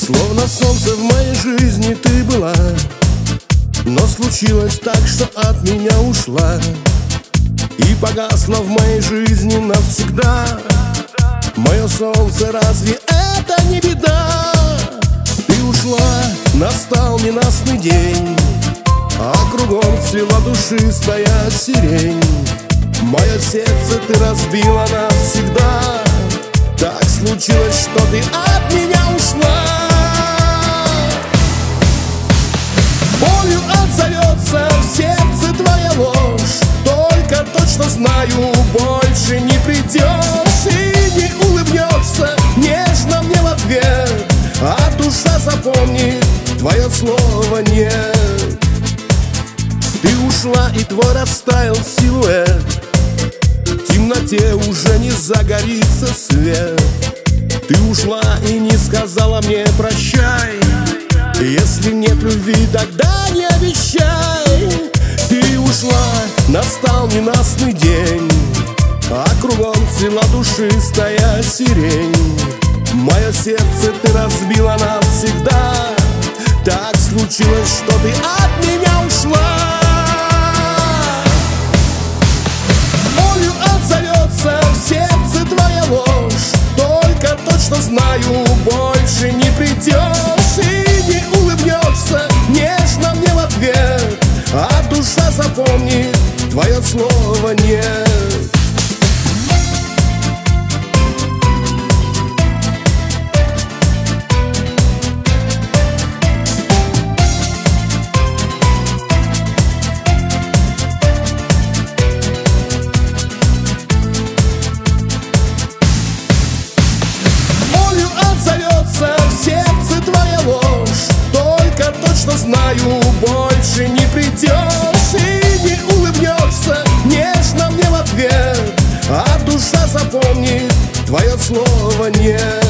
Словно солнце в моей жизни ты была, но случилось так, что от меня ушла и погасла в моей жизни навсегда. Мое солнце, разве это не беда? Ты ушла, настал ненастный день, а кругом цвела душистая сирень. Мое сердце ты разбила навсегда. Так случилось, что ты от меня ушла. Болью отзовется в сердце твоя ложь, только точно знаю, больше не придешь и не улыбнешься нежно мне в ответ, а душа запомнит твое слово нет. Ты ушла, и твой растаял силуэт, в темноте уже не загорится свет. Ты ушла и не сказала мне прощай. Если нет любви, тогда не обещай. Ты ушла, настал ненастный день, а кругом цвела душистая сирень. Мое сердце ты разбила навсегда. Так случилось, что ты от меня ушла. Болью отзовется в сердце твоя ложь, только точно знаю, больше не придешь и не улыбнешься нежно мне в ответ, а душа запомнит твое слово нет. В сердце твоя ложь, только точно знаю, больше не придешь и не улыбнешься нежно мне в ответ, а душа запомнит твое слово нет.